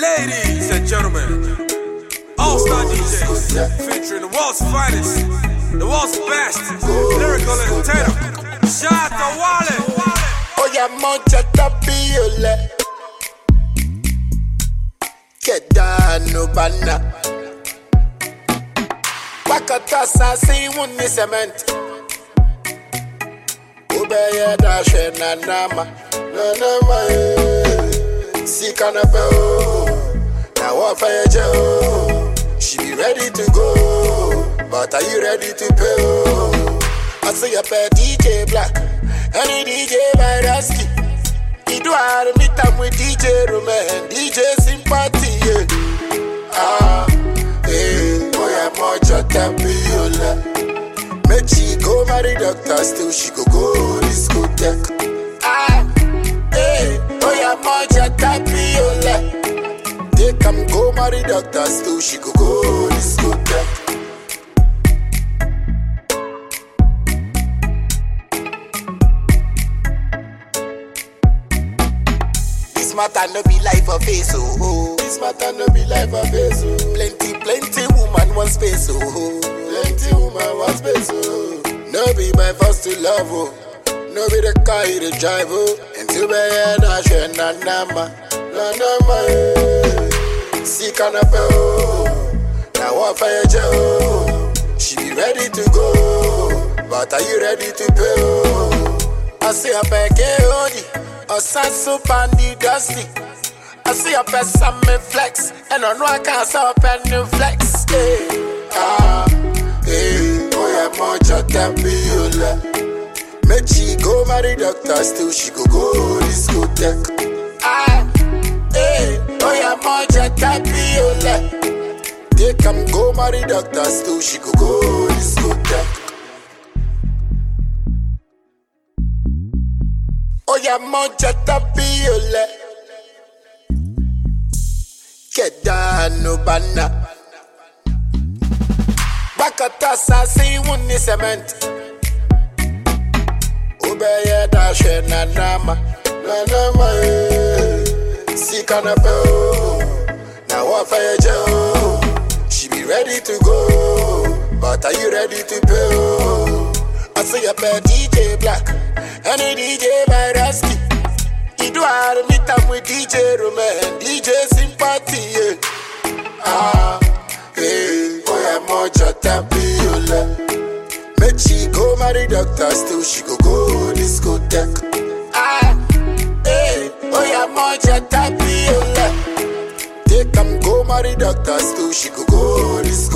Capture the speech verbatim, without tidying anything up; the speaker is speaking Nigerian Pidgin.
Ladies and gentlemen, All-Star D Js featuring the world's finest, the world's best lyrical entertainer, Shatta Wale. Oya moja tapiole, kedano bana. Wakata sasi wuni cement. Ubeye dashe na nama, na nama eh. Si kanape oh, na wafaya je oh. She be ready to go, but are you ready to pay oh? I see a pair D J Black, any D J by Rasky. He do I meet up with D J Roman, D J Sympathy yeah. Ah, eh, boy I'm moja tapiola. Make she go marry doctor, still she go go discotheque. Ah, eh, boy I'm moja tapiola. They come go marry doctor, still she go go discotheque. This matter no be life of face, oh, oh. This matter no be life of face, oh. Plenty, plenty woman want space, oh, oh. Plenty woman want space, oh. No be by force to love, oh. No be the car you the drive, oh. And to be a dash and na nama, na nama, eh. See kanape, oh. Now what fire je, oh. She be ready to go, but are you ready to pay, oh? I see a pack, oh. A sasso pandy dusty. I see a person me flex, and I know I can't stop and flex. Hey, ah, hey, boy I'm moja tapiola. Make she go marry doctor, still she go go discotheque. Ah, hey, boy I'm moja tapiola. They come go marry doctor, still she go go discotheque. Oya moja tapiola, kedano bana. Wakata sasi wuni cement. Ubeye dashe na nama, na nama eh. Si kanape oh, na wafaya je oh. She be ready to go, but are you ready to pay oh? I see a pair D J Black, any D J by Rasky. He do I meet up with D J Roman, D J Sympathy yeah. Ah, hey, boy I'm moja tapiola. Make she go marry doctor, still she go go discotheque. Ah, hey, boy I'm moja tapiola. They come go marry doctor, still she go go discotheque.